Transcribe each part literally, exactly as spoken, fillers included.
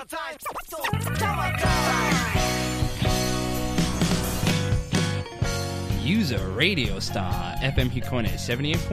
User Radio Star エフエム Hikone ななじゅうはちてんに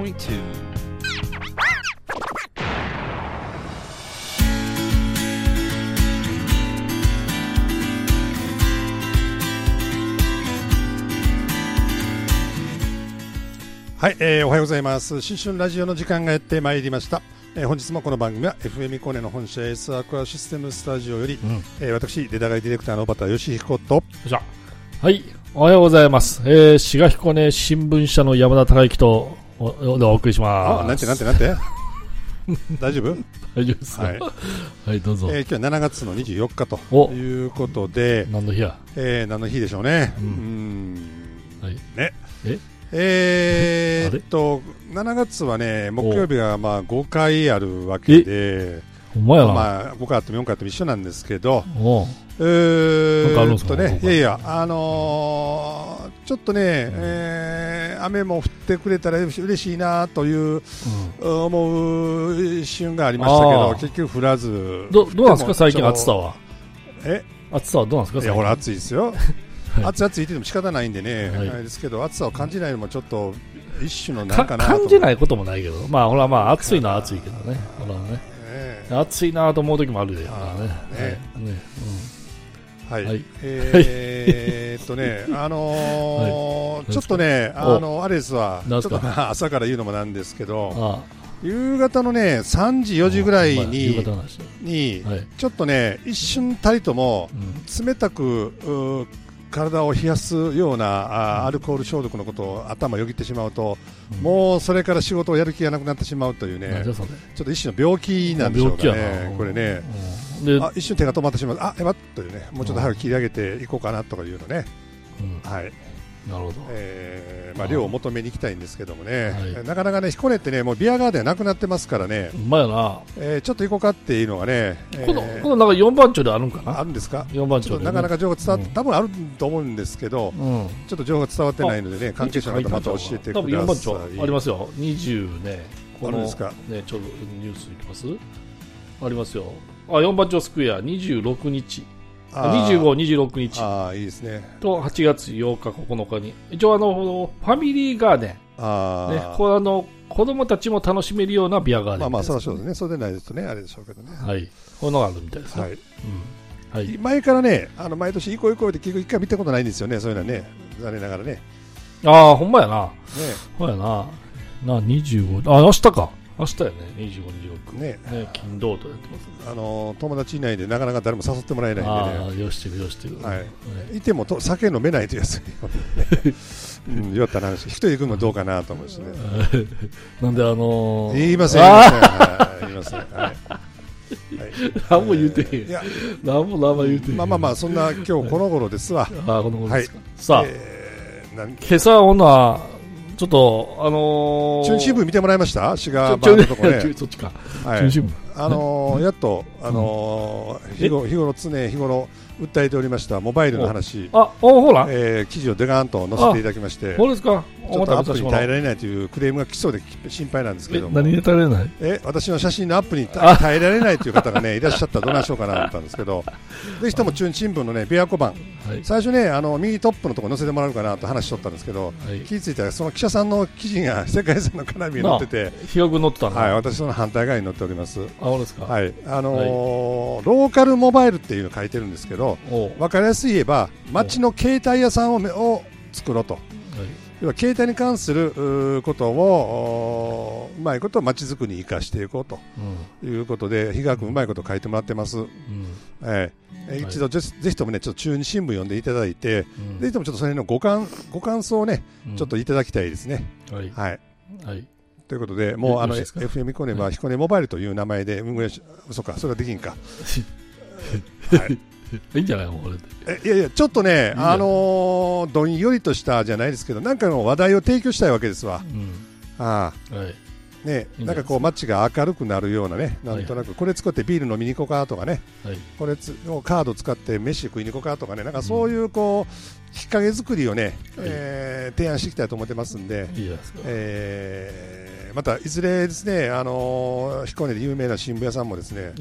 はい、えー、おはようございます。新春ラジオの時間がやってまいりました。えー、本日もこの番組は エフエム コネの本社エースアクアシステムスタジオより、うんえー、私デタガイディレクターの小畑義彦とはい、おはようございます。えー、滋賀彦根新聞社の山田孝之と お, お送りします。 あ、なんてなんてなんて大丈夫大丈夫です、はいはい、どうぞ。 えー、今日はしちがつのにじゅうよっかということで、 何の日や、 えー、何の日でしょうね。うん、うーん、はい、ねええー、っとしちがつはね木曜日がまあごかいあるわけで、 ほんまやな、 まあ、ごかいあってもよんかいあっても一緒なんですけど、 おえー、 なんかあるんですか、 っとね、いやいや、あのー、ちょっとね、うんえー、雨も降ってくれたら嬉しいなという、うん、思う一瞬がありましたけど、結局降らず。 ど, どうなんですか最近暑さは。 え暑さはどうなんですか最近。 いやほら暑いですよはい、暑い暑い言っても仕方ないんでね、はい、ですけど暑さを感じないのもちょっと一種のなんかなと感じないこともないけど、まあほらまあ暑いのは暑いけどね、ほらね、ね暑いなと思う時もあるで、ほらね、ね、ね、 うん、はい、はい、えー、っとね、あのーはい、ちょっとね、あのー、あれですわ、ちょっと朝から言うのもなんですけど。ああ夕方のねさんじよじぐらいに、にちょっとね一瞬たりとも冷たく体を冷やすようなアルコール消毒のことを頭よぎってしまうと、もうそれから仕事をやる気がなくなってしまうというね、ちょっと一種の病気なんでしょうかね、これね、あ一瞬手が止まってしまう、あやばっというね、もうちょっと早く切り上げていこうかなとかいうのね、はい。 なるほど、 えーまあ、量を求めに行きたいんですけどもね、はい、なかなかね彦根ってねもうビアガーデンなくなってますからね、 うまいな、 えー、ちょっと行こうかっていうのがね、 この、えー、このなんかよんばん町であるんかな、 あるんですか、 よんばん町で、ね、 なかなか情報が伝わって、うん、多分あると思うんですけど、うん、ちょっと情報が伝わってないのでね、関係者の方また教えてください。 多分よんばん町ありますよ、にじゅうね、 このあるんですか、 ね、ちょうどニュースいきますありますよ、あよんばん町スクエアにじゅうろくにちにじゅうご、にじゅうろくにちあいいですねとはちがつようか、ここのかに一応あのファミリーガーデン、あ、ね、こあの子供たちも楽しめるようなビアガーデン、 まあまあそりゃそうですね、それでないですとねあれでしょうけどね、 はい、こういうのがあるみたいですね、はい、うんはい、前からねあの毎年行こう行こうって結局一回見たことないんですよね、そういうのはね、残念ながらね。 ああほんまやな、ね、ほんまやな、なにじゅうご、あ明日か明日やね、にじゅうご、にじゅうろくね、ね金土とやってます、ね、 あの友達いないでなかなか誰も誘ってもらえないんでね、 ああよしてるよしてる、 はい、ね、いてもと酒飲めないというやつ、ねうん、酔った話、一人行くのもどうかなと思うしねなんであのー、 言いません言いません、はい、言いません、はいはい、 何も言うてへん、いや何も何も言うてへん、 まあまあまあそんな今日この頃ですわ、 あこの頃ですか、はい、さあ、 えー、なん今朝ほなちょっとあのー、 中新聞見てもらいました、滋賀版のとこね、 そっちか、 はい、中新聞、あのー、やっと、あのー、日頃日頃常日頃訴えておりましたモバイルの話、 あおほら、 えー、記事をデガーンと載せていただきまして、 そうですか、 ちょっとアップに耐えられないというクレームが来そうで心配なんですけども、 何で耐えられない、 え私の写真のアップに耐えられないという方がねいらっしゃったらどうなんしようかなと思ったんですけど、ぜひとも中新聞のね琵琶湖版、はい、最初ねあの右トップのところ載せてもらうかなと話しとったんですけど、はい、気づいたらその記者さんの記事が世界遺産の金網に載ってて、 ひよく載ってたの、 はい、私その反対側に載っております。 あそうですか、 はい、あのーはい、ローカルモバイルっていうのを書いてるんですけど、分かりやすい言えば街の携帯屋さんをを作ろうと、はい、要は携帯に関することをうまいこと街づくりに生かしていこうということで、比嘉君うまいこと書いてもらってます、うんえー、一度、はい、ぜひともねちょっと中日新聞読んでいただいて、うん、ぜひともちょっとそれのご感ご感想をね、うん、ちょっといただきたいですね、はいはいはい、ということでもうあの エフエム 彦根は彦根モバイルという名前で、うん、嘘かそれはできんかはいいいんじゃないのこれで。いやいやちょっとね、あのー、どんよりとしたじゃないですけど、なんかの話題を提供したいわけですわ、うん、ああ、はいね、いいんなんかこう街が明るくなるようなね、なんとなくこれ使ってビール飲みに行こうかとかね、はい、これつカード使って飯食いに行こうかとかね、なんかそういうこうきっかけ作りをね、はいえー、提案していきたいと思ってますんで、いいですか、えー、またいずれですね、あのー、彦根で有名な新聞屋さんもですね、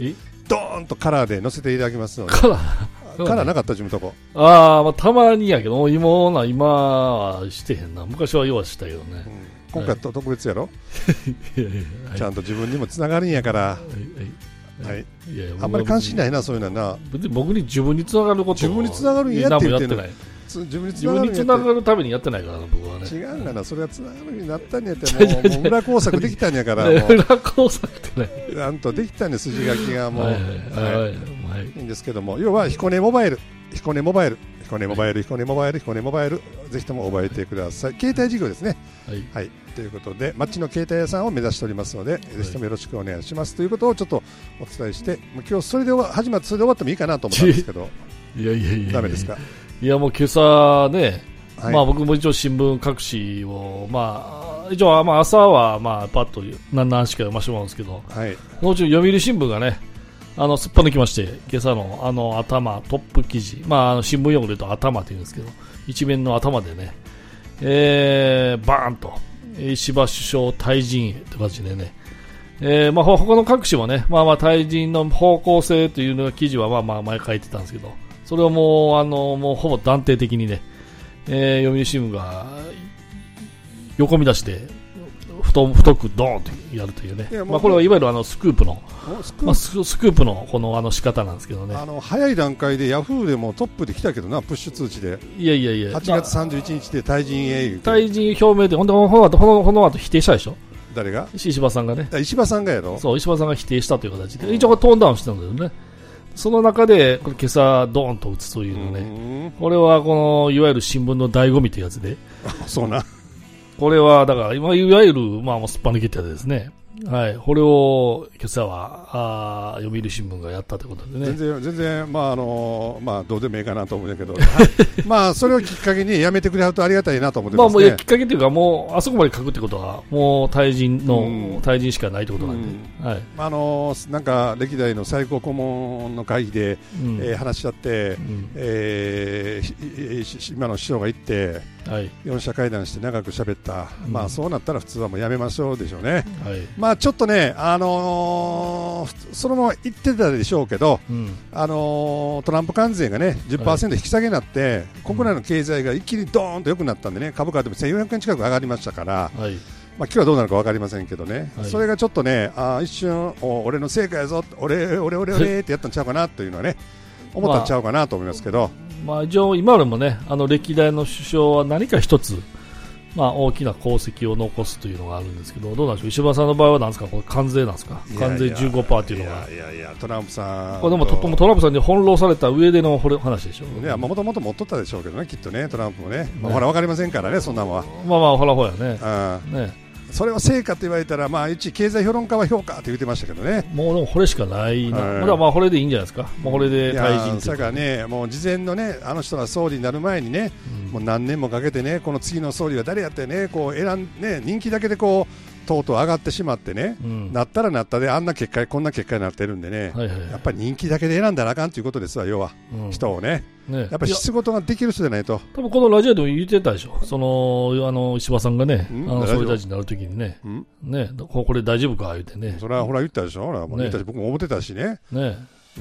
ドーンとカラーで載せていただきますので。 カラーカラーなかった自分とこ。 ああ、まあ、たまにやけど、今な、今はしてへんな。昔はようしたけどね。うん、 今回は特別やろ、いやいや、はい、ちゃんと自分にもつながるんやから。はいはいはい、いやいやあんまり関心ないな、そういうのはな。 別に僕に自分につながること自分につながるんやって言ってんの。 自分につながる, ながるためにやってないからな、僕はね。 違うんだな、それがつながるようになったんやってもう、もう裏工作できたんやから。 裏工作ってね。 なんとできたんで、筋書きがもう。はいはいはいはい、いいんですけども、要は彦根モバイル、彦根モバイル、彦根モバイル、彦根モバイル、彦根モバイル、ぜひとも覚えてください。携帯事業ですね。はい。はい。ということで、町の携帯屋さんを目指しておりますので、はい、ぜひともよろしくお願いしますということをちょっとお伝えして、もう今日それで始まってそれで終わってもいいかなと思ったんですけど。いやいやいや。ダメですか。 いやもう今朝ね、はい、まあ僕も一応新聞各紙をまあ一応まあ朝はまあパッと何何しか読ませてもらうんですけど、はい、そのうち読売新聞がね、あのすっぱ抜きまして今朝のあの頭トップ記事、まああの新聞用語で言うと頭って言うんですけど、一面の頭でね、えー、バーンと石破首相退陣へという形でね。えーまあ、他の各紙もね、まあまあ退陣の方向性というの記事はまあまあ前書いてたんですけど、それをもうあのもうほぼ断定的にね、えー、読売新聞が横見出して太太くドーンとやるというね、まあこれはいわゆるあのスクープのスクープ、まあ、スクープのこのあの仕方なんですけどね。 あの早い段階でヤフーでもトップで来たけどな、プッシュ通知で。 いやいやいや。 はちがつさんじゅういちにちで退陣へ。 退陣表明で、ほんでこの後この後否定したでしょ。 誰が？ 石破さんがね。 石破さんがやろ。 そう、石破さんが否定したという形で、一応トーンダウンしてたんだよね。その中でこれ今朝ドーンと打つというのね、これはこのいわゆる新聞の醍醐味というやつで、 そうな。 これはだから今いわゆるまあすっぱ抜きってやつですね。はい、これを今朝はあ読売新聞がやったということでね。 全然全然まああのまあどうでもいいかなと思うんだけど、はい、まあそれをきっかけにやめてくれるとありがたいなと思ってますね。 まあもうきっかけというかもうあそこまで書くってことはもう退陣の、うん、退陣しかないということなんで、うん、はい。 あのなんか歴代の最高顧問の会議で、うんえー、話し合って、うんえー、今の首相が行って。はい、よん者会談して長く喋った、うんまあ、そうなったら普通はもうやめましょうでしょうね、はいまあ、ちょっとね、あのー、そのまま言ってたでしょうけど、うんあのー、トランプ関税が、ね、じゅっパーセント 引き下げになって、はい、国内の経済が一気にドーンと良くなったんでね、株価でもせんよんひゃくえん近く上がりましたから、はいまあ、今日はどうなるか分かりませんけどね、はい、それがちょっとね、あ一瞬俺の成果やぞ、俺俺俺俺ってやったんちゃうかなというのはね思ったんちゃうかなと思いますけど、まあまあ、一応今でもね、あの歴代の首相は何か一つ、まあ、大きな功績を残すというのがあるんですけど、どうなんでしょう、石破さんの場合はなんですか、これ関税なんですか、関税 じゅうごパーセント というのは。 いやいやいや、トランプさん、 これでもトトランプさんに翻弄された上での話でしょう。 いや、もともと持っとったでしょうけどね、きっとね、トランプもね、ねまあ、ほら分かりませんからね、そんなもんは。 まあまあ、ほらほらね。あねそれを成果と言われたら、まあ、一経済評論家は評価って言ってましたけどね。 もうでもこれしかないな、まだまあこれでいいんじゃないですか、もうこれで退陣というかね、もう事前のね、あの人が総理になる前にね、うん、もう何年もかけてね、この次の総理は誰やってね、こう選んね、人気だけでこうとうとう上がってしまってね、うん、なったらなったであんな結果、こんな結果になってるんでね、はいはいはい、やっぱり人気だけで選んだらあかんということですわ、要は、うん、人をね。ね、やっぱり仕事ができる人じゃないと。 多分このラジオでも言ってたでしょ、そのあの石破さんがね、あの総理大臣になるときにね、ねこれ大丈夫か言ってね、 それはほら言ったでしょ、ほらもう言ったし、僕も思ってたしね。ねうん、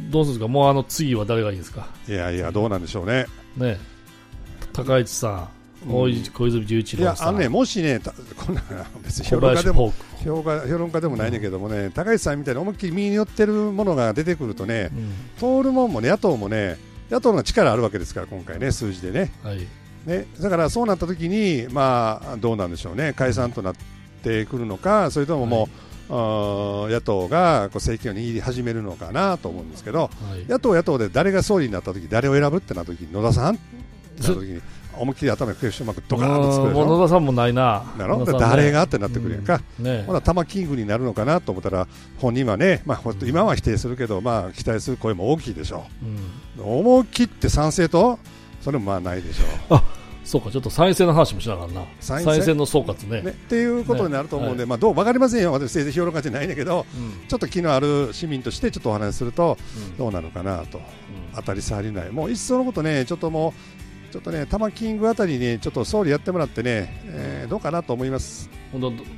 どうするんですか、もうあの次は誰がいいですか。 いやいや、どうなんでしょうね。ね高市さん、小泉純一郎さん、いやあのね、もしね、こんな別に評論家でも評論家でもないねんけどもね、うん、高市さんみたいに思いっきり右に寄ってるものが出てくるとね、うん、通るもんもね、野党もね、野党の力あるわけですから、今回ね、数字でね。はい、ねだからそうなったときに、まあ、どうなんでしょうね、解散となってくるのか、それとももう、はい、野党がこう政権を握り始めるのかなと思うんですけど、はい、野党、野党で誰が総理になったとき、誰を選ぶってなったときに、野田さんってなったときに、思いっきり頭にクエスチョンマークドカーンとつくでしょ。 野田さんもないな。 なの、ね、誰がってなってくるやんか。うんね、ほな玉キングになるのかなと思ったら、本人はね、まあ、今は否定するけど、まあ、期待する声も大きいでしょう。うん、思い切って賛成と、それもまあないでしょう。 あそうか、ちょっと参院選の話もしながらな、参院選の総括ね。ねっていうことになると思うんで、ねはい、まあ、どう分かりませんよ、私、政治評論家じゃないんだけど、うん、ちょっと気のある市民としてちょっとお話しすると、どうなのかなと、うん、当たり障りない、もういっそのことね、ちょっともう、ちょっとね、玉キングあたりにちょっと総理やってもらってね、えー、どうかなと思います。 本当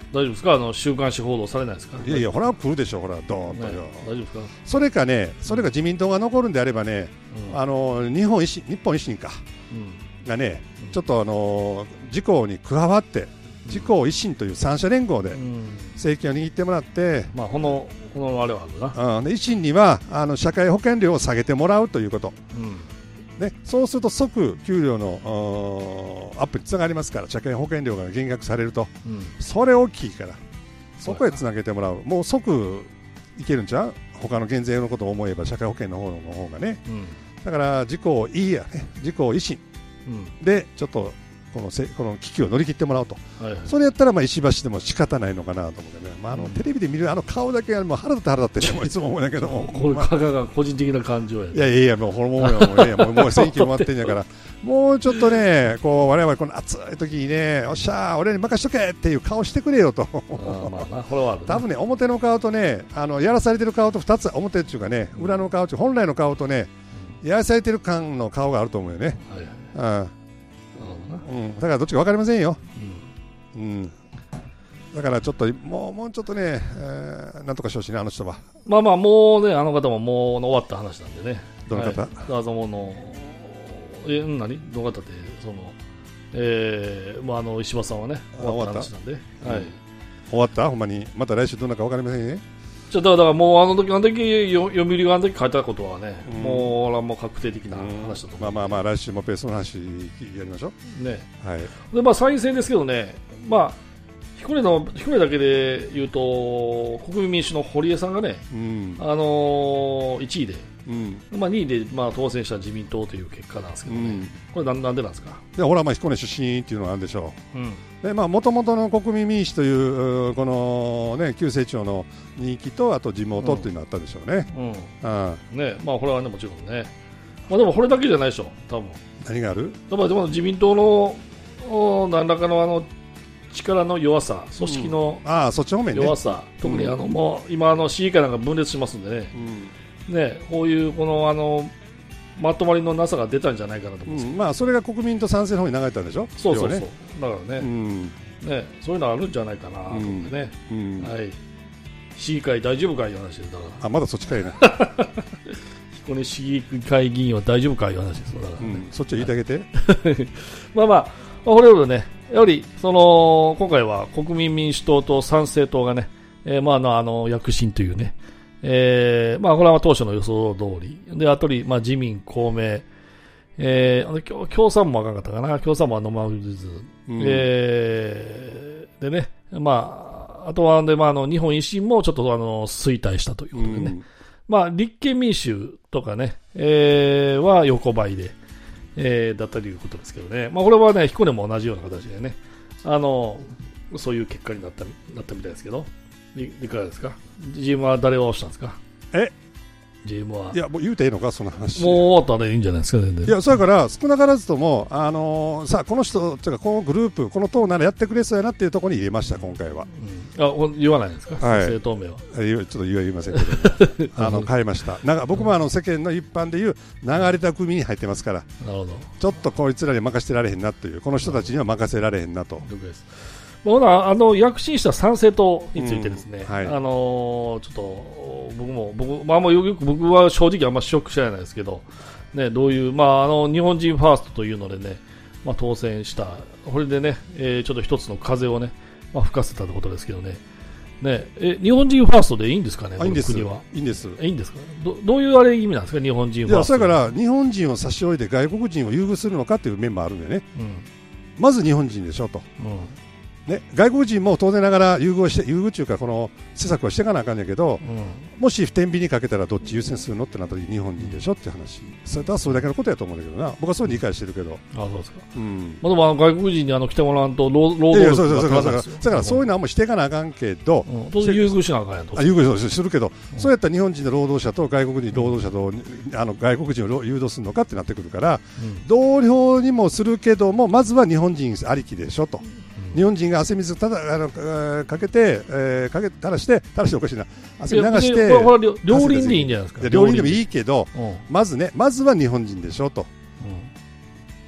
大丈夫ですか、あの週刊誌報道されないですか。 いやいや、ほら来るでしょ、ほらドーンとよ、ね、 大丈夫ですか。 それかね、それが自民党が残るんであればね、うん、あの日本維新日本維新か、うん、がね、うん、ちょっとあの自公に加わって自公維新という三者連合で政権を握ってもらって、 まあこのこのあれはあるな、 うん、維新にはあの社会保険料を下げてもらうということ、うんね、そうすると即給料のアップにつながりますから、社会保険料が減額されると、うん、それ大きいからそこへつなげてもらう、もう即いけるんちゃう、他の減税のことを思えば社会保険の方の方がね、うん、だから自公いいやね、自公維新、うん、でちょっとこのせこの危機を乗り切ってもらおうと、はいはい、それやったらまあ石橋でも仕方ないのかなと思ってね、まあ、あのテレビで見るあの顔だけはもう腹立って腹立って、ね、いつも思うんだけどもこれ加賀が個人的な感情や、ね、 いやいやいや、もうホルモンよ、もういやもうもう選挙回ってんやからもうちょっとね、こう我々この暑い時にね、おっしゃー俺に任しとけっていう顔してくれよとあ、まあな、これはあるね、多分ね、表の顔とね、あのやらされてる顔とふたつ、表っていうかね、裏の顔と本来の顔とね、やらされてる感の顔があると思うよね、はいはい、うんうん、だからどっちか分かりませんよ、うんうん、だからちょっともう、もうちょっとね、えー、なんとかしてほしいね、あの人は。 まあまあもうね、あの方ももう終わった話なんでね。 どの方？ はい、あそのえ何どの方ってその、えーまあ、あの石破さんはね終わった話なんで、はい、 終わったほんまに、また来週どんなか分かりませんね。 ちょっとだからもうあの時あの時読売があの時書いたことはね、うん、もうもう確定的な話だと思う、うん、まあまあまあ来週もペースの話やりましょうね。 はい。でまあ参院選ですけどね、まあ彦根の彦根だけで言うと国民民主の堀江さんがね、うん、あのー、いちいで、うんまあ、にいでまあ当選した自民党という結果なんですけどね、うん、これなんなんでなんですか。 でほらまあ彦根出身っていうのがあるんでしょう。うんでまあ元々の国民民主というこのね旧成長の人気とあと地元っていうのがあったでしょうね。うん。 うん、ねまあこれはねもちろんね。まあでもこれだけじゃないでしょ多分。 何がある？ でもでも自民党の何らかのあの力の弱さ、組織の弱さ、特にあのもう今あの市議会なんか分裂しますんでね。うん、ねこういうこのあのまとまりのなさが出たんじゃないかなと思うんですけど、 うんまあ、それが国民と賛成の方に流れたんでしょ。 そうそうそう、ね、だからね、うん、ねそういうのあるんじゃないかなと思ってね、うんうんはい、市議会大丈夫かいう話ですだからあまだそっちかいな彦根市議会議員は大丈夫かいう話ですだから、ねうん、 そっちは言いてあげてまあまあこれほどねやはりその今回は国民民主党と参政党がね、えー、まあのあの躍進というねえーまあ、これは当初の予想通りで、あとに、まあ、自民、公明、えー、共産もあかんかったかな、共産もあのままず、うん、えー、でね、まあ、あとはで、まあ、あの日本維新もちょっとあの衰退したということでね、うんまあ、立憲民主とかね、えー、は横ばいで、えー、だったということですけどね、まあ、これはね、彦根も同じような形でね、あのそういう結果になった、なったみたいですけど。いかがですか。 ジーエム は誰を押したんですか。 えジーエム はいやもう言うていいのかその話。 もう終わったらいいんじゃないですか全然。 いやそれから少なからずともあのー、さあこの人というかこのグループこの党ならやってくれそうやなっていうところに入れました今回は、 うん、あ言わないんですか、はい、政党名はちょっと言わ言いませんけどあの変えましたなんか僕もあの世間の一般でいう流れた組に入ってますから、なるほどちょっとこいつらに任せてられへんなというこの人たちには任せられへんなと。 あの躍進した参政党についてですね、うんはい、あのー、ちょっと僕も僕、まあ、もうよく僕は正直あんまりショック知らないですけど、ね、どういう、まあ、あの日本人ファーストというのでね、まあ、当選したこれでね、えー、ちょっと一つの風をね、まあ、吹かせたということですけどね、ねえ日本人ファーストでいいんですかね。 いいんです国はいいんですいいんですか。 ど, どういうあれ意味なんですか日本人ファースト。 いやだから日本人を差し置いて外国人を優遇するのかという面もあるんでね、うん、まず日本人でしょと、うんね、外国人も当然ながら優遇して優遇というかこの施策はしていかなあかんねんけど、うん、もし天秤にかけたらどっち優先するのってなったら日本人でしょって話。それはそれだけのことやと思うんだけどな。僕はそういう理解してるけど。 ああそうですか、うんまあ、でもあの外国人にあの来てもらうと労働力が高いですよ。 だからそういうのはもうしていかなあかんけど、 うん、当然優遇しなあかんやと。 あ優遇するけど、うん、そうやったら日本人の労働者と外国人労働者と、うん、あの外国人を誘導するのかってなってくるから、うん、同僚にもするけどもまずは日本人ありきでしょと。日本人が汗水ただあのかけて、えー、かけ垂らして垂らしておかしいな汗流して両輪でいいんじゃないですか。 両輪でもいいけど、うん、まずねまずは日本人でしょと、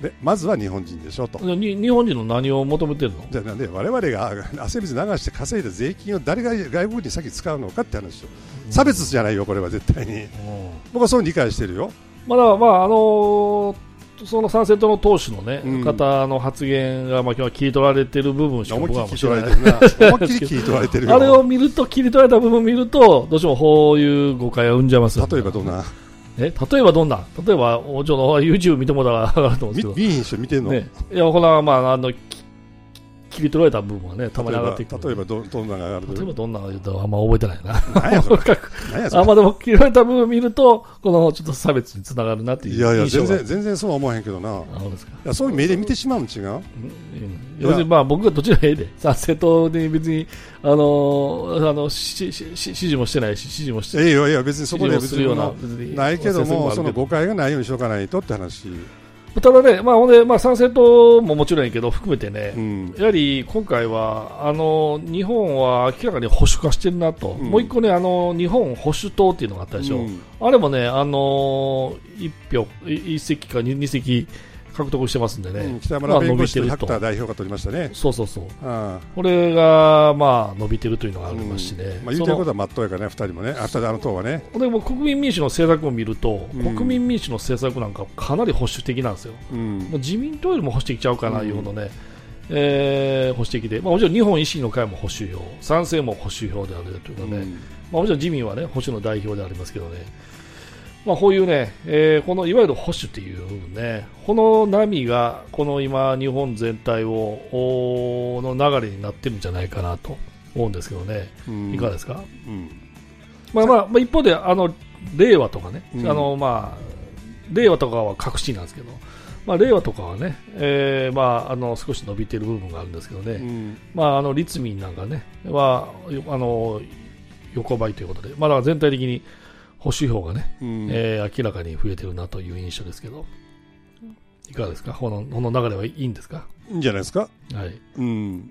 でまずは日本人でしょと。 に日本人の何を求めてるの？ じゃあなんで我々が汗水流して稼いだ税金を誰が外国に先使うのかって話を、うん、差別じゃないよこれは絶対に、うん、僕はそう理解してるよ。 まだまああのー、その参政党の党首の、ねうん、方の発言がまあ今日は切り取られてる部分しか僕は思いっきり切り取られてるな思いっきり切り取られてるよあれを見ると切り取られた部分を見るとどうしてもこういう誤解を生んじゃいますよ、ね、 例えばどんなえ例えばどんな例えばおちょの YouTube 見てもらったら分かると思うんですけど見えん人見てんの、ね、 いやこれまああの切り取られた部分はねたまに上がっていく。 例えばどどんなのが上がる。 例えばどんなの言うとあんま覚えてないな。何やそれ。何やそれ。あまあでも切り取られた部分を見るとこのちょっと差別につながるなっていう。 いやいや全然全然そうは思わへんけどな。あそうですか。いやそういう目で見てしまうの違う。うん、 要するにまあ僕がどちらがええでさ政党で別にあのあのししし指示もしてないし指示もしてない。 いやいや別にそこで別にないけどもその誤解がないようにしとかないとって話。 ただね、まあほんでまあ、参政党ももちろんいいけど含めてね、うん、やはり今回はあの日本は明らかに保守化してるなと、うん、もう一個ねあの日本保守党っていうのがあったでしょ、うん、あれもねあの一票一席か二席獲得してますんでね、うん、 北村弁護士と百田代表が取りましたね。 そうそうそう、これがまあ伸びてるというのがありますしね、 うんまあ、言うてることはまっとうやからねふたりもねあふたりあの党はね。 でも国民民主の政策を見ると、うん、国民民主の政策なんかかなり保守的なんですよ、うん、自民党よりも保守的ちゃうかないうほどね、うんえー、保守的で、まあ、もちろん日本維新の会も保守票賛成も保守票であるというかね、うんまあ、もちろん自民はね保守の代表でありますけどね、まあ、こういうね、えー、このいわゆる保守という部分ね、この波がこの今日本全体をの流れになってるんじゃないかなと思うんですけどね、うん、いかがですか、うんまあまあ、まあ一方であの令和とかね、うん、あのまあ令和とかは確信なんですけど、まあ、令和とかはね、えーまあ、あの少し伸びている部分があるんですけどね、うんまあ、あの立民なんかねはあの横ばいということで、まあ、だから全体的に保守票がね、うんえー、明らかに増えてるなという印象ですけど、いかがですか、この、この流れはいいんですか。 いいんじゃないですか。 はい。うん。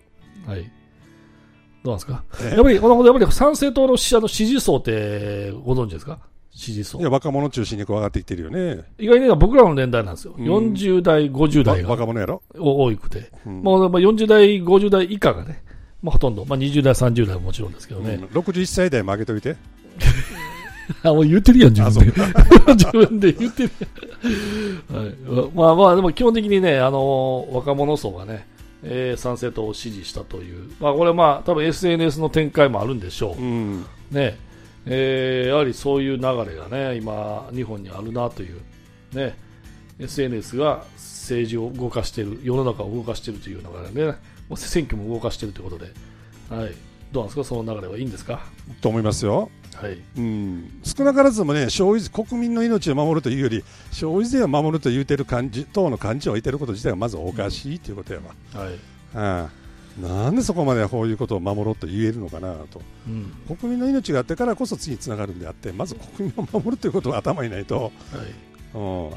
はい。どうなんですか。やっぱり、このやっぱり参政党のあの支持層ってご存知ですか。支持層。 いや若者中心にこう上がってきてるよね。 意外に僕らの年代なんですよ。うん、よんじゅう代、ごじゅう代が若者やろ。 多くて、うん、もうよんじゅう代、ごじゅう代以下がね、まあほとんど、まあにじゅう代、さんじゅう代ももちろんですけどね。うん、 ろくじゅういっさい代も上げといて。 あ、もう言ってるやん、自分で。自分で言ってるやん。はい。まあまあ、でも基本的にね、あのー、若者層がね、えー、参政党を支持したという。まあこれまあ、多分 エスエヌエス の展開もあるんでしょう。うん、ね。えー、やはりそういう流れがね、今、日本にあるなという。ね。エスエヌエス が政治を動かしている、世の中を動かしているという流れでね、もう選挙も動かしているということで。はい。どうなんですか、その流れはいいんですか。 と思いますよ。 はいうん、少なからずもね消費国民の命を守るというより消費税を守ると言うてる感じ党の感じを置いてること自体がまずおかしいということやわ、はいああなんでそこまでこういうことを守ろうと言えるのかなと、うん、国民の命があってからこそ次につながるんであってまず国民を守るということは頭にないと、はいうん、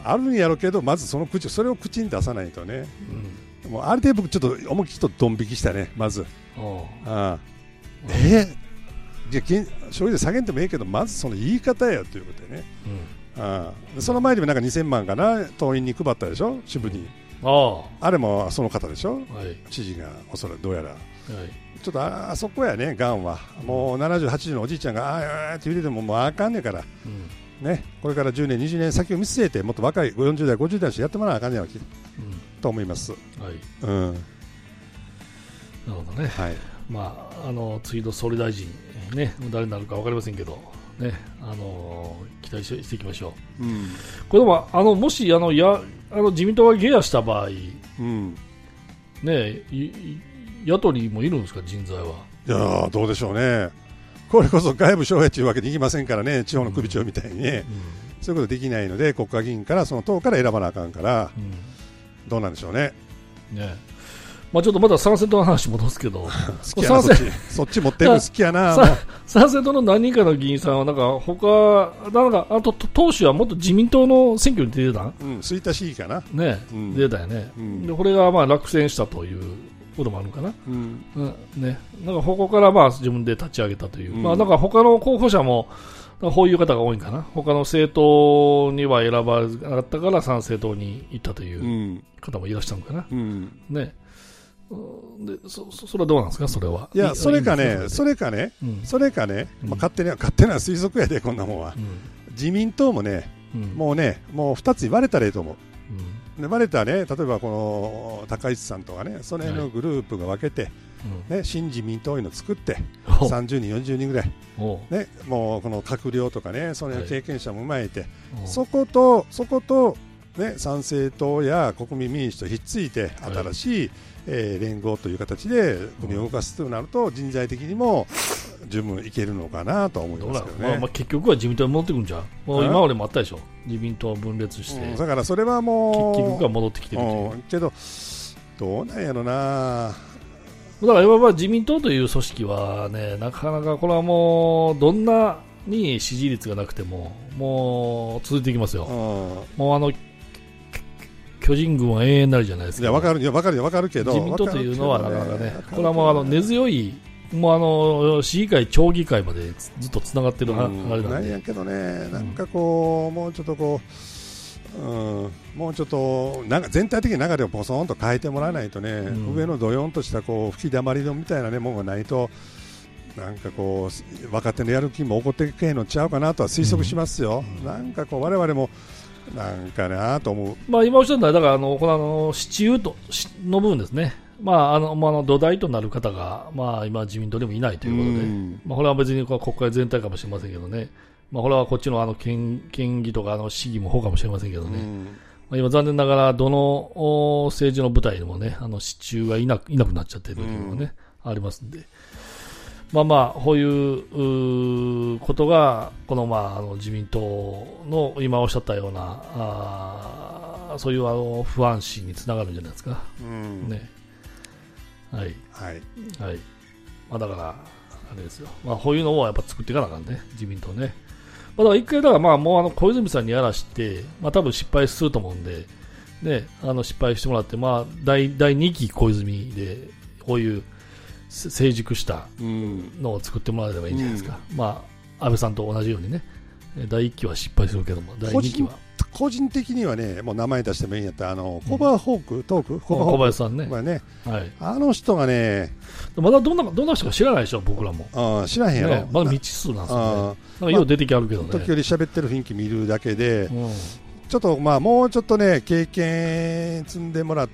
あるんやろうけどまずその口それを口に出さないとね、うん、もうある程度僕ちょっと思いっきりとドン引きしたねまずああえーいや消費税下げんでもいいけどまずその言い方やということでね、うん、ああその前にもなんかにせんまんかな党員に配ったでしょ支部に、うん、あ, あれもその方でしょ、はい、知事がおそらくどうやら、はい、ちょっと あ, あそこやねがんは、うん、もうななじゅうはちじゅうのおじいちゃんがああって言うててももうあかんねんから、うんね、これからじゅうねんにじゅうねん先を見据えてもっと若いよんじゅう代ごじゅう代の人やってもらわなあかんねんわけ、うん、と思います、はいうん、 なるほどね、はいまあ、あの次の総理大臣ね、誰になるか分かりませんけど、ねあのー、期待していきましょう、うん、これでもあのもしあのやあの自民党が下野した場合、うんね、野党にもいるんですか人材は。 いやどうでしょうねこれこそ外部招聘というわけにいきませんからね地方の首長みたいにね、うんうん、そういうことできないので国会議員からその党から選ばなあかんから、うん、どうなんでしょうね。ねまあ、ちょっとまだ参政党の話戻すけど好きやなそっちそっち持ってるの好きやな参政党の何人かの議員さんはなんか他なんかあと党首はもっと自民党の選挙に出てた、 うん、吹田市議かな、 ねうん、出たよね、うん、でこれがまあ落選したということもあるかな、うんうんね、なんかここからまあ自分で立ち上げたという、うんまあ、なんか他の候補者もこういう方が多いんかな。他の政党には選ばれなかったから参政党に行ったという方もいらっしゃるのかな、うん、ね。で そ, それはどうなんですか、それは。 いや、それかね、それかね、うん、それかね、まあ、勝手に勝手な推測やで、こんなもんは、うん、自民党もね、うん、もうね、もうふたつに割れたらいいと思う。うん、で割れたらね、例えばこの高市さんとかね、その辺のグループが分けて、はい、ね、新自民党いうのを作ってさんじゅうにんよんじゅうにんぐらい、ね、もうこの閣僚とかね、その経験者も生まれて、はい、そことそこと、ね、参政党や国民民主とひっついて新しい、はい、えー、連合という形で国を動かすとなると、人材的にも十分いけるのかなと思いますけどね。 まあ、まあ結局は自民党に戻ってくるんじゃん。もう今までもあったでしょ、自民党分裂して、 うん、だからそれはもう結局は戻ってきてるという、 うん、けどどうなんやろな。 だから今は自民党という組織はね、なかなかこれはもうどんなに支持率がなくてももう続いていきますよ、うん、もうあの巨人軍は永遠になるじゃないですか。 いや、分かる、いや、分かるよ、分かるけど、 自民党というのはなかなかね、これはもうあの根強い、もうあの市議会、町議会までずっとつながってる、うん、あれなんで。 なんやけどね、なんかこう、もうちょっとこう、うん、もうちょっとなんか全体的に流れをポソンと変えてもらわないとね、うん、上のどよんとしたこう吹きだまりのみたいなねものがないと、なんかこう若手のやる気も起こってけへんのちゃうかなとは推測しますよ、うん、なんかこう我々もなんかなと思う。 まあ今おっしゃったのはだからあのこのあの支柱との部分ですね。まああのまあ、あの土台となる方がまあ今自民党でもいないということで、うん、まあこれは別にこう国会全体かもしれませんけどね。まあこれはこっちのあの県県議とかあの市議も方かもしれませんけどね。うん、まあ、今残念ながらどの政治の舞台でもねあの支柱がいなくいなくなっちゃっているというのがね、うん、ありますんで。まあまあこういうことがこのまああの自民党の今おっしゃったようなあそういうあの不安視につながるんじゃないですか、うんね、はいはいはい、まあ、だからあれですよ、まあ、こういうのをやっぱ作っていかなあかんね自民党ね、まあ、だから一回だからまあもうあの小泉さんにやらして、まあ、多分失敗すると思うんで、ね、あの失敗してもらって、まあ、第, 第にき小泉でこういう成熟したのを作ってもらえればいいんじゃないですか、うん、まあ安倍さんと同じようにねだいいっきは失敗するけどもだいにきは個人的にはねもう名前出してもいいんやったらあのコバホーク、うん、トークコバ小林さんね、 ね、はい、あの人がねまだどんなどんな人か知らないでしょ僕らも。 あ知らへんやろ、 ね、まだ未知数なんですよね。なんかよう出てきあるけどね、 まあ、時折喋ってる雰囲気見るだけで、うん、ちょっとまあもうちょっとね経験積んでもらって、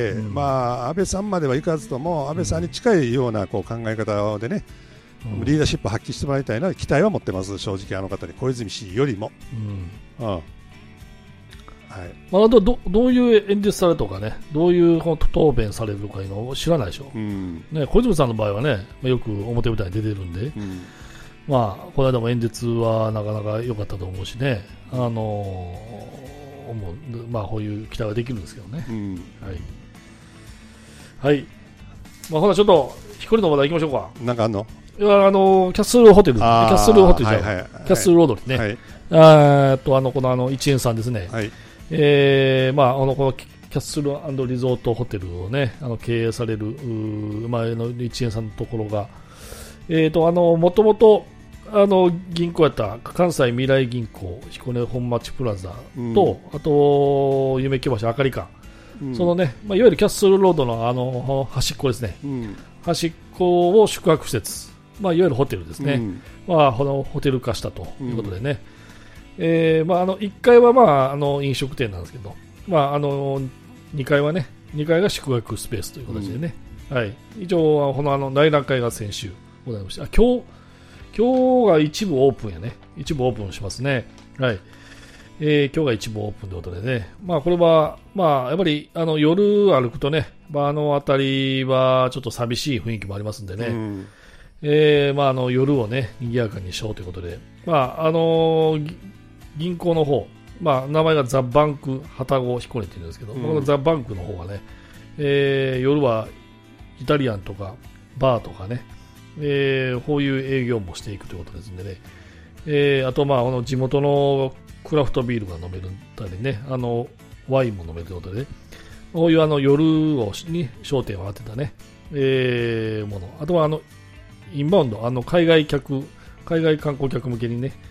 うん、まあ安倍さんまではいかずとも安倍さんに近いようなこう考え方でね、うん、リーダーシップを発揮してもらいたいな期待は持ってます正直あの方に小泉氏よりも、うんうん、はい、 まあ、ど, ど, どういう演説されるとかねどういう答弁されるとかいうのを知らないでしょ、うんね、小泉さんの場合はねよく表舞台に出てるんで、うん、まあこの間も演説はなかなか良かったと思うしねあのー、思うまあこういう期待はできるんですけどね、うん、はい、はい、まあ、ほらちょっとひっこりの話題行きましょうか。 なんかあんのいやあのキャッスルホテルキャッスルホテルじゃん、はいはいはい、キャッスルロードにね、はい、あとあのこのあの一円さんですね、はい、えーまあ、あのこのキャッスル&リゾートホテルを、ね、あの経営される前の一円さんのところが、えー、とあのもともとあの銀行やった関西未来銀行彦根本町プラザと、うん、あと夢木橋あかり館、うん、そのね、まあ、いわゆるキャッスルロードのあの端っこですね、うん、端っこを宿泊施設、まあ、いわゆるホテルですね、うん、まあ、このホテル化したということでね、うん、えーまあ、あのいっかいは、まあ、あの飲食店なんですけど、まあ、あのにかいはねにかいが宿泊スペースという形でね、うんはい、以上このあの内覧会が先週ございました。あ今日今日が一部オープンやね一部オープンしますね、はいえー、今日が一部オープンということでね、まあ、これは、まあ、やっぱりあの夜歩くとね、まあ、あの辺りはちょっと寂しい雰囲気もありますんでね、うんえーまあ、あの夜をね賑やかにしようということで、まああのー、銀行の方、まあ、名前がザ・バンク旅籠彦根っていうんですけど、うん、このザ・バンクの方はね、えー、夜はイタリアンとかバーとかね、えー、こういう営業もしていくということですんでね、えー、あと、まあ、あの地元のクラフトビールが飲めるたりねあのワインも飲めるということで、こういうあの夜をに焦点を当てたね、えー、もの、あとはあのインバウンドあの海外客海外観光客向けにね、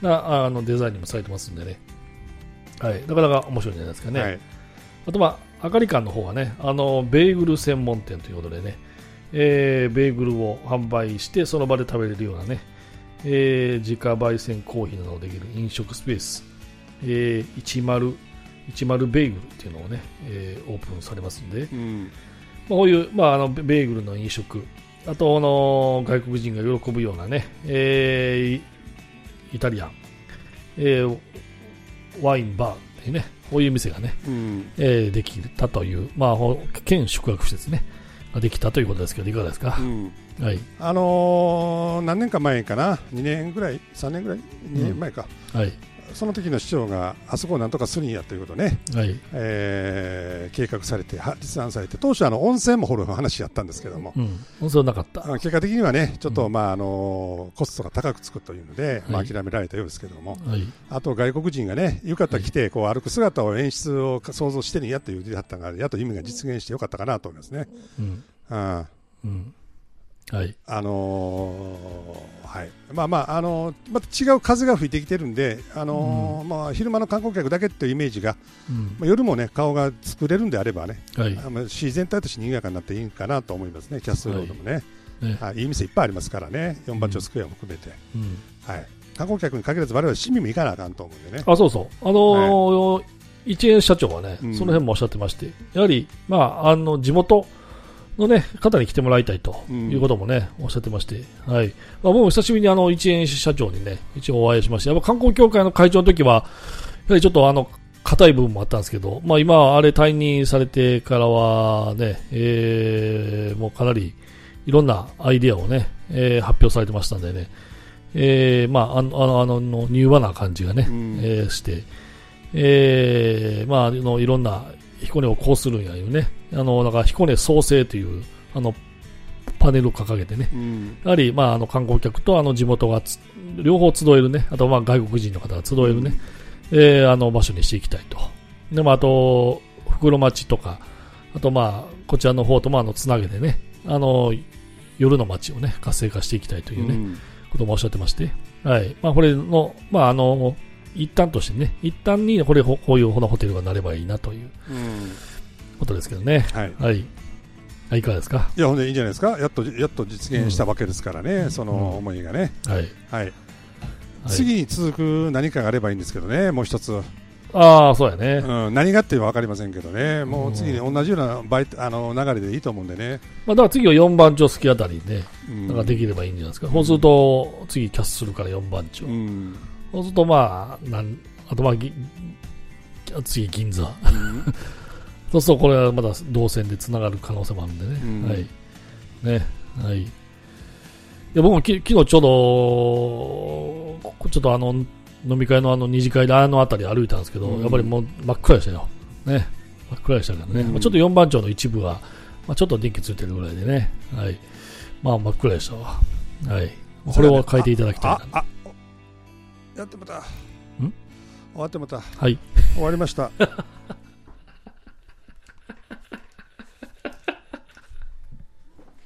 なあのデザインにもされてますんでね、はい、なかなか面白いんじゃないですかね。はい、あと、まあ、あかり館の方はね、あのベーグル専門店ということでね、えー、ベーグルを販売してその場で食べれるようなね、えー、自家焙煎コーヒーなどができる飲食スペース、えー、じゅう、じゅうベーグルっていうのをね、えー、オープンされますんで、うん、まあ、こういう、まあ、あのベーグルの飲食、あとあの外国人が喜ぶようなね、えー、イタリアン、えー、ワインバーっていうね、こういう店がね、うん、えー、できたという、まあ、県宿泊施設ねができたということですけど、いかがですか。うん、はい、あのー、何年か前かな、にねんぐらい、さんねんぐらい、にねんまえか、うん、はい、その時の市長があそこをなんとかするんやということね、はい、えー、計画されて立案されて、当初あの温泉も掘る話やったんですけども、うん、 温泉はなかった。 結果的にはねちょっと、うん、まああのコストが高くつくというので、はい、まあ、諦められたようですけども、はい、あと外国人がね浴衣着てこう歩く姿を演出を想像してるんやというだったのがやっと意味が実現してよかったかなと思いますね。うん、あうん、はい、あのーはい、まあまあ、あのー、また違う風が吹いてきてるんで、あのーうん、まあ、昼間の観光客だけというイメージが、うん、まあ、夜もね顔が作れるんであればね、はい、まあ、市全体として賑やかになっていいかなと思いますね。キャッスルロードもね、はいね、はい、いい店いっぱいありますからね、四番町スクエアも含めて、うん、はい、観光客に限らず我々市民も行かなあかんと思うんでね。 あ、そうそう、あのーはい、一円社長はね、うん、その辺もおっしゃってまして、やはり、まあ、あの地元の、ね、方に来てもらいたいということもね、うん、おっしゃってまして、はい、まあ、僕も久しぶりにあの一円社長にね一応お会いしまして、やっぱ観光協会の会長の時はやはりちょっとあの硬い部分もあったんですけど、まあ、今あれ退任されてからはね、えー、もうかなりいろんなアイデアをね、えー、発表されてましたんでね、えー、まああのあのあのの柔和な感じがね、うん、えー、して、えー、まああのいろんな彦根をこうするんやいうね、あのなんか彦根創生というあのパネルを掲げてね、うん、やはりまああの観光客とあの地元がつ両方集えるね、あとまあ外国人の方が集えるね、うん、えー、あの場所にしていきたいと。でもあと袋町とか、あとまあこちらの方ともあのつなげてね、あの夜の街をね活性化していきたいというね、うん、こともおっしゃってまして、はい、まあこれのまああの一旦としてね、一旦にこれこういうホテルがなればいいなということですけどね。はい。はい。いかがですか。 いや、ほんでいいんじゃないですか。やっとやっと実現したわけですからね、うん、その思いがね。うん、はい、はい。次に続く何かがあればいいんですけどね、もう一つ。 ああ、そうやね。 うん、何がっていうのは分かりませんけどね、もう次に同じようなバイあの流れでいいと思うんでね。 まあ、だから次はよんばん町好きあたりで、うん、なんかできればいいんじゃないですか。そうすると次キャッスルからよんばん町。うん、そうするとまあ、なんあとまあぎ次銀座、うん、そうするとこれはまだ動線でつながる可能性もあるんでね、うん、はいね、はい。いや僕もき昨日ちょうどちょっとあの飲み会のあの二次会であの辺り歩いたんですけど、うん、やっぱりもう真っ暗でしたよ、ね、真っ暗でしたからね、うん、まあ、ちょっとよんばん町の一部は、まあ、ちょっと電気ついてるぐらいでね、はい、まあ真っ暗でしたわ、はい、これを変えていただきたいな。ああやってもた。ん終わってもた。 はい。 終わりました。